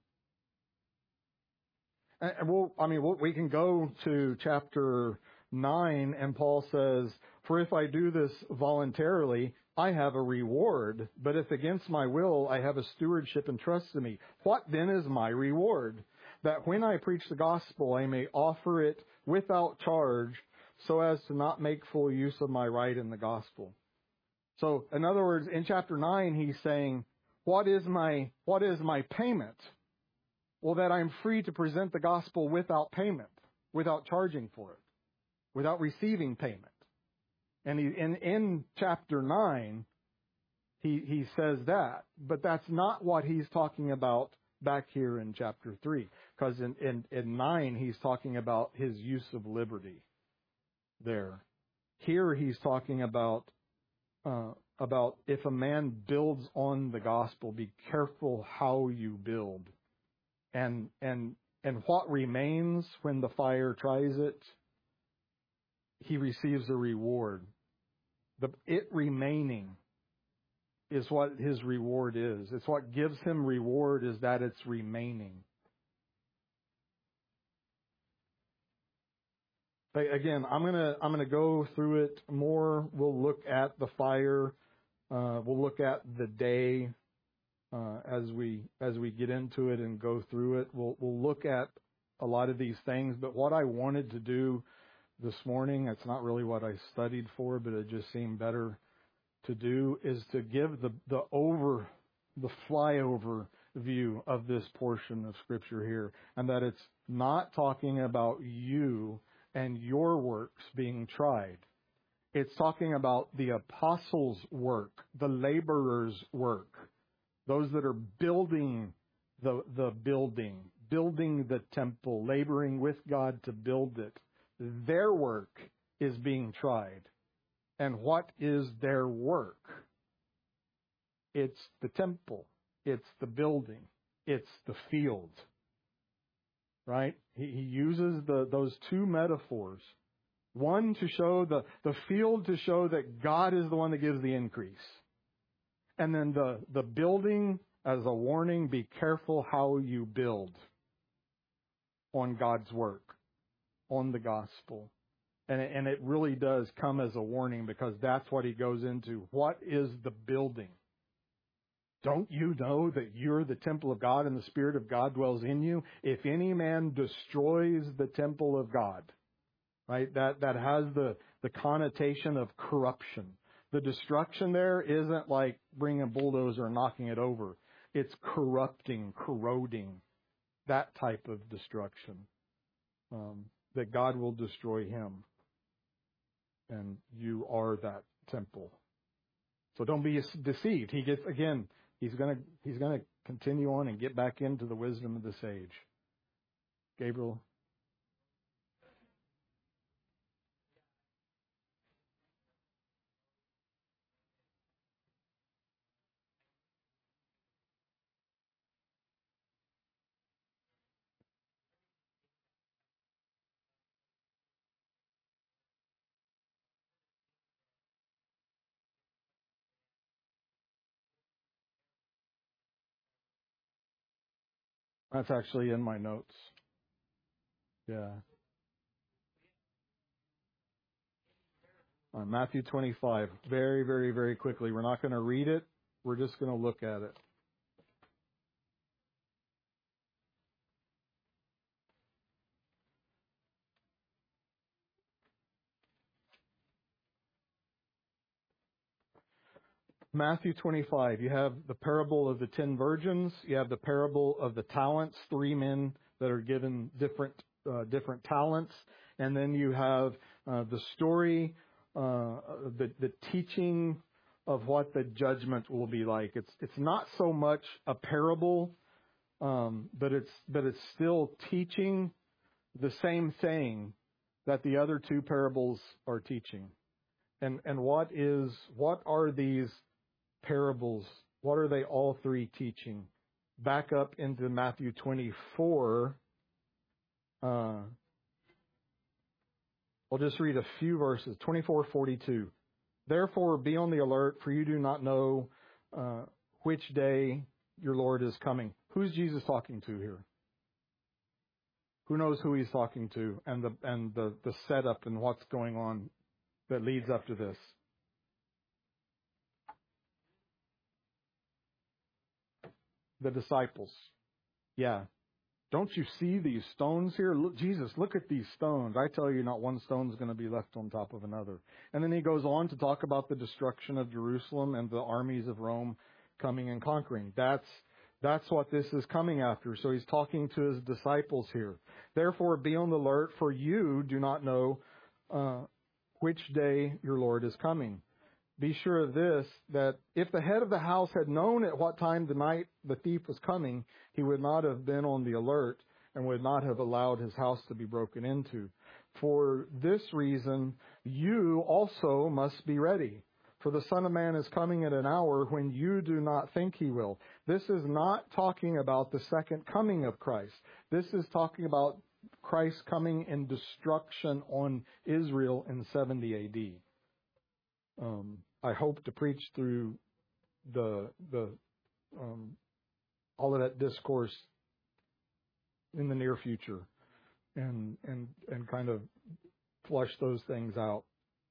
and, and we'll, I mean, we'll, we can go to chapter nine, and Paul says, "For if I do this voluntarily, I have a reward. But if against my will, I have a stewardship entrusted to me. What then is my reward? That when I preach the gospel, I may offer it without charge, so as to not make full use of my right in the gospel." So, in other words, in chapter nine, he's saying, what is my, what is my payment? Well, that I'm free to present the gospel without payment, without charging for it, without receiving payment. And he, in, in chapter nine, he, he says that. But that's not what he's talking about back here in chapter three. Because in, in, in nine, he's talking about his use of liberty there. Here he's talking about uh, about if a man builds on the gospel, be careful how you build. And and and what remains when the fire tries it, he receives a reward. The it remaining is what his reward is. It's what gives him reward, is that it's remaining. But again, I'm gonna I'm gonna go through it more. We'll look at the fire. Uh, we'll look at the day uh, as we as we get into it and go through it. We'll we'll look at a lot of these things. But what I wanted to do this morning, it's not really what I studied for, but it just seemed better to do, is to give the the over the flyover view of this portion of Scripture here, and that it's not talking about you and your works being tried. It's talking about the apostles' work, the laborers' work, those that are building the, the building, building the temple, laboring with God to build it. Their work is being tried. And what is their work? It's the temple. It's the building. It's the field. Right? He, he uses the, those two metaphors. One to show the, the field to show that God is the one that gives the increase. And then the, the building as a warning, be careful how you build on God's work, on the gospel. And it, and it really does come as a warning, because that's what he goes into. What is the building? Don't you know that you're the temple of God and the Spirit of God dwells in you? If any man destroys the temple of God, right? That that has the, the connotation of corruption. The destruction there isn't like bringing a bulldozer and knocking it over. It's corrupting, corroding, that type of destruction. Um, that God will destroy him. And you are that temple. So don't be deceived. He gets, again, he's going to he's going to continue on and get back into the wisdom of this age. Gabriel? That's actually in my notes. Yeah. Uh, Matthew twenty-five. Very, very, very quickly. We're not going to read it. We're just going to look at it. Matthew twenty-five, you have the parable of the ten virgins. You have the parable of the talents, three men that are given different uh, different talents. And then you have uh, the story, uh, the, the teaching of what the judgment will be like. It's it's not so much a parable, um, but it's but it's still teaching the same thing that the other two parables are teaching. And and what is what are these parables? What are they all three teaching? Back up into Matthew twenty-four. Uh, I'll just read a few verses. twenty-four forty-two. Therefore, be on the alert, for you do not know uh, which day your Lord is coming. Who's Jesus talking to here? Who knows who he's talking to, and the and the, the setup and what's going on that leads up to this? The disciples. Yeah. Don't you see these stones here? Look, Jesus, look at these stones. I tell you, not one stone is going to be left on top of another. And then he goes on to talk about the destruction of Jerusalem and the armies of Rome coming and conquering. That's that's what this is coming after. So he's talking to his disciples here. Therefore, be on the alert, for you do not know uh, which day your Lord is coming. Be sure of this, that if the head of the house had known at what time the night the thief was coming, he would not have been on the alert and would not have allowed his house to be broken into. For this reason, you also must be ready. For the Son of Man is coming at an hour when you do not think he will. This is not talking about the second coming of Christ. This is talking about Christ coming in destruction on Israel in seventy A D. Um, I hope to preach through the the um, all of that discourse in the near future, and and and kind of flush those things out.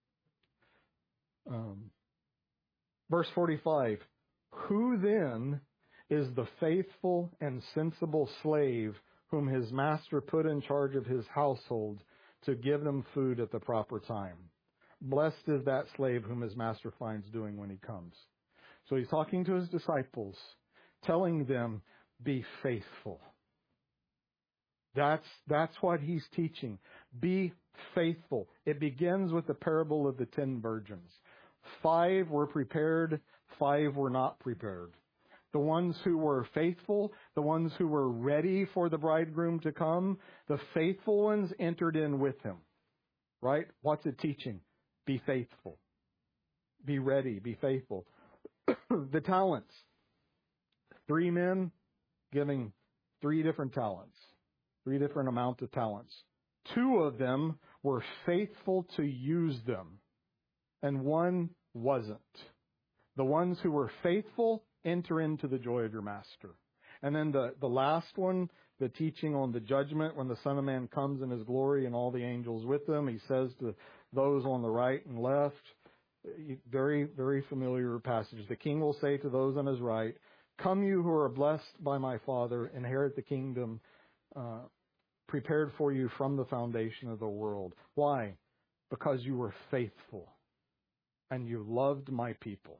Um, verse forty-five, who then is the faithful and sensible slave whom his master put in charge of his household to give them food at the proper time? Blessed is that slave whom his master finds doing when he comes. So he's talking to his disciples, telling them, be faithful. That's, that's what he's teaching. Be faithful. It begins with the parable of the ten virgins. Five were prepared, five were not prepared. The ones who were faithful, the ones who were ready for the bridegroom to come, the faithful ones entered in with him. Right? What's it teaching? Be faithful. Be ready. Be faithful. The talents. Three men giving three different talents. Three different amounts of talents. Two of them were faithful to use them, and one wasn't. The ones who were faithful enter into the joy of your master. And then the, the last one, the teaching on the judgment, when the Son of Man comes in his glory and all the angels with him, he says to those on the right and left, very, very familiar passage. The king will say to those on his right, come you who are blessed by my Father, inherit the kingdom uh, prepared for you from the foundation of the world. Why? Because you were faithful and you loved my people.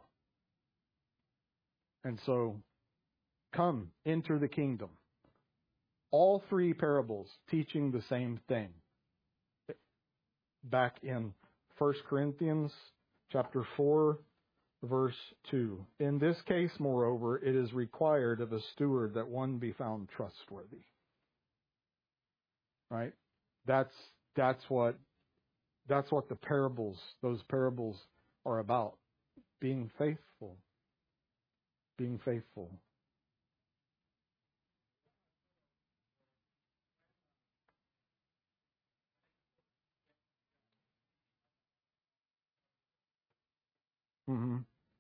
And so, come, enter the kingdom. All three parables teaching the same thing. Back in First Corinthians chapter four, verse two. In this case, moreover, it is required of a steward that one be found trustworthy. Right? That's that's what that's what the parables, those parables are about. Being faithful. Being faithful. Mm-hmm.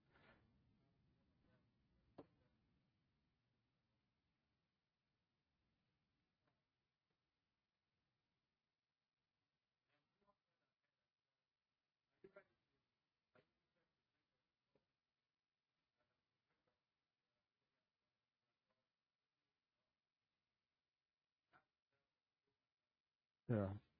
Yeah.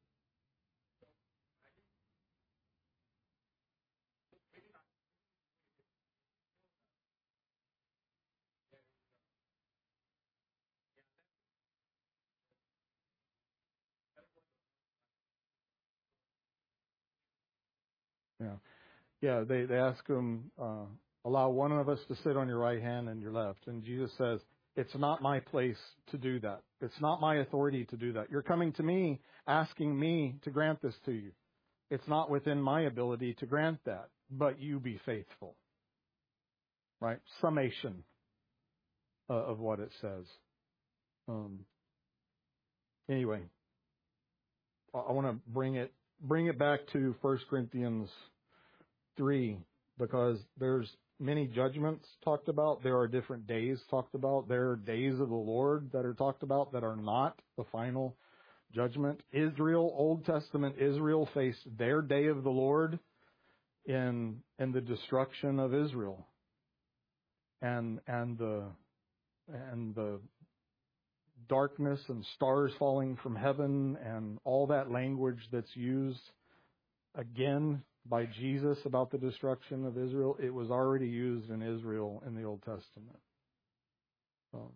Yeah. Yeah. They, they ask him, uh, allow one of us to sit on your right hand and your left. And Jesus says, it's not my place to do that. It's not my authority to do that. You're coming to me, asking me to grant this to you. It's not within my ability to grant that, but you be faithful. Right? Summation uh, of what it says. Um, anyway, I, I want to bring it, bring it back to First Corinthians three, because there's many judgments talked about. There are different days talked about. There are days of the Lord that are talked about that are not the final judgment. Israel, Old Testament Israel, faced their day of the Lord in in the destruction of Israel, and and the and the darkness and stars falling from heaven and all that language that's used again by Jesus about the destruction of Israel. It was already used in Israel in the Old Testament. Um,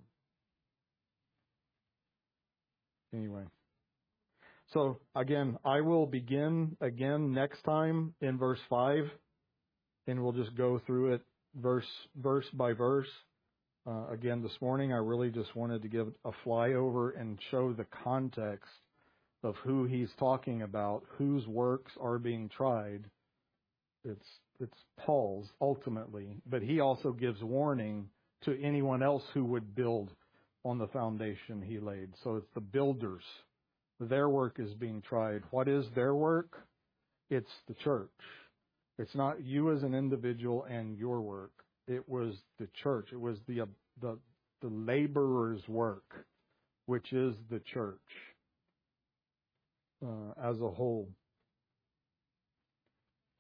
anyway. So again, I will begin again next time in verse five, and we'll just go through it verse verse by verse. Uh, again, this morning I really just wanted to give a flyover and show the context of who he's talking about, whose works are being tried. It's it's Paul's ultimately, but he also gives warning to anyone else who would build on the foundation he laid. So it's the builders. Their work is being tried. What is their work? It's the church. It's not you as an individual and your work. It was the church. It was the the the laborer's work, which is the church uh, as a whole.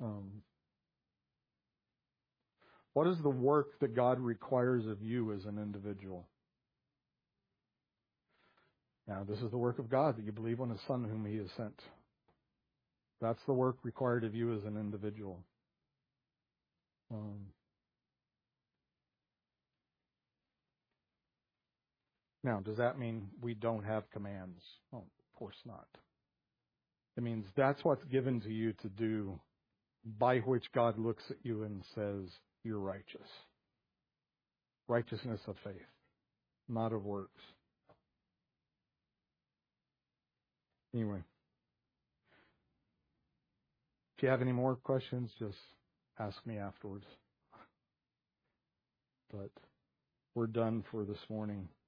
Um, what is the work that God requires of you as an individual? Now, this is the work of God, that you believe on His Son whom He has sent. That's the work required of you as an individual. Um, now, does that mean we don't have commands? Oh, of course not. It means that's what's given to you to do, by which God looks at you and says, you're righteous. Righteousness of faith, not of works. Anyway, if you have any more questions, just ask me afterwards. But we're done for this morning.